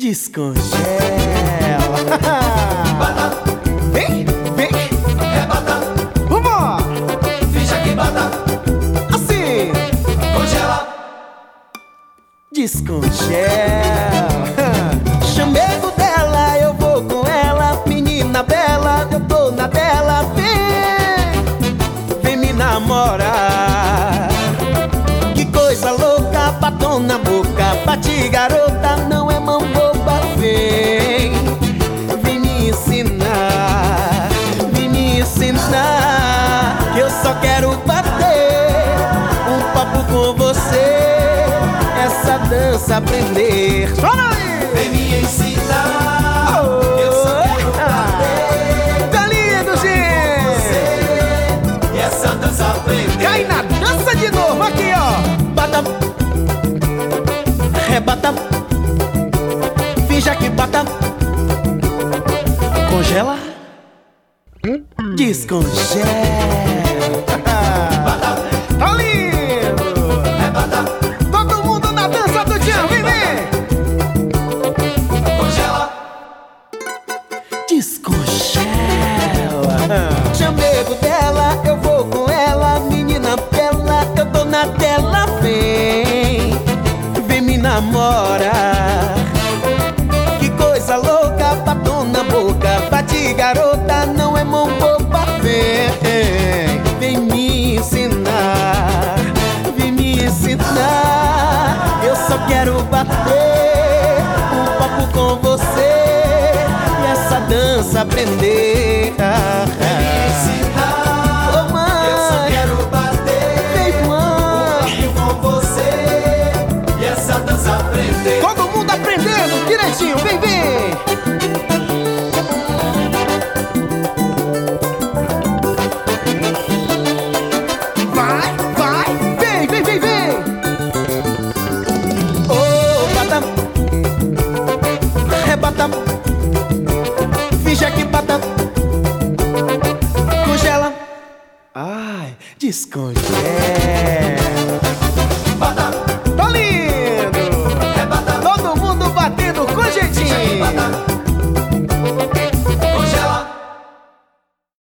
descongela. Bata, Vem, vem, rebata, vambora. finja que bata, Assim, congela. descongela. Chamego dela, eu vou com ela. Menina bela, eu tô na dela. Vem me namorar. Que coisa louca, batom na boca. Bate garota, não é mão boba. Vem me ensinar. Vem me ensinar. Que eu só quero bater um papo com você. Essa dança aprender. Chora aí! Vem me ensinar. Eu só quero bater Tá lindo, gente! e essa dança aprender. Cai na dança de novo, aqui ó. Bata, rebata, finja que bata, congela, descongela. Bata, Tá lindo! rebata, Todo mundo na dança do Tchan, vem, vem! congela. Descongela. Chamego dela, eu vou com ela. Menina bela, eu tô na tela. Vem me namorar. Que coisa louca, batom na boca. Bate garota, não é mão boba. Vem me ensinar. Vem me ensinar. Eu só quero bater um papo com você e essa dança aprender. Ensinar. Ô, mãe, Eu só quero bater vem, mãe. com você e essa dança aprender. Todo mundo aprendendo direitinho, vem, vem. Vai, vai, vem, vem, vem, vem. Oh, bata, rebata, finja que bata, congela, ai, descongela.